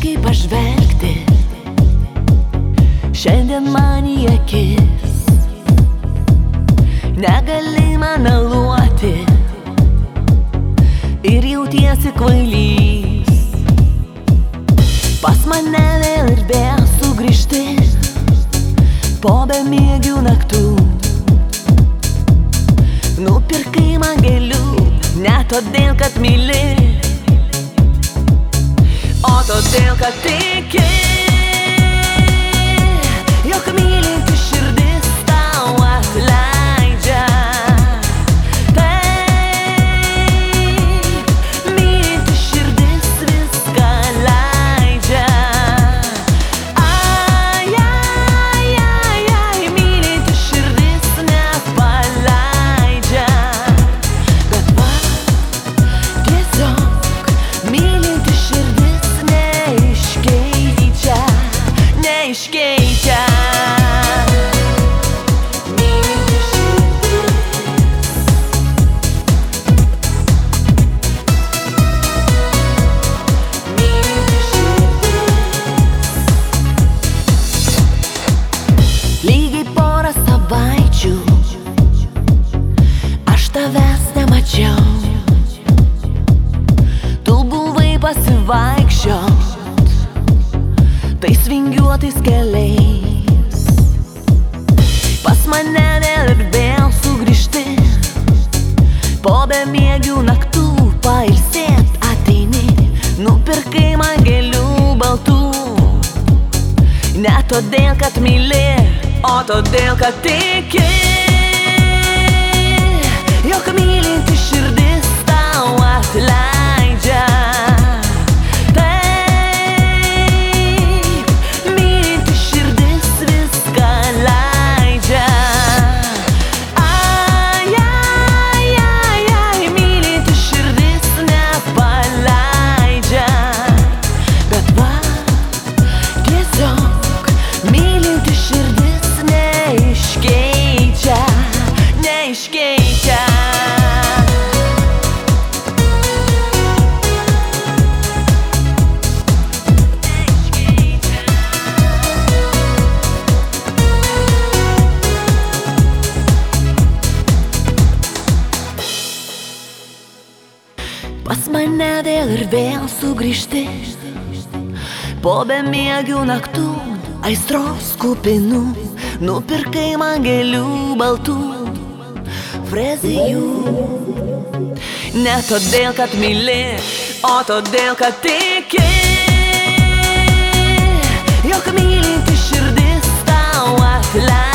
kaip pažvelgti šiandien man į akis. Negali man meluoti ir jautiesi kvailys. Pas mane vėl ir vėl sugrįžti po bemiegių naktų. Nupirkai man gėlių ne todėl, kad myli, o todėl, kad tiki, jog mylinti širdis tau atleidžia. Taip, mylinti širdis viską leidžia. Ai, ai, ai, ai, mylinti širdis nepaleidžia. Bet va, tiesiog mylinti širdis neiškeičia. Mylinti širdis. Mylinti širdis. Lygiai porą savaičių aš tavęs nemačiau. Tu buvai pasivaikščiot tais vingiuotais keliais. Pas mane vėl ir vėl sugrįžti po bemiegių naktų. Pailsėt ateini, nupirkai man gėlių baltų. Ne todėl, kad myli, o todėl, kad tiki, jog mylinti širdis tau atleidžia. Pas mane vėl ir vėl sugrįžti po bemiegių naktų, aistros kupinų. Nupirkai man gėlių baltų, frezijų. Ne todėl, kad myli, o todėl, kad tiki, jog mylinti širdis tau atleidžia.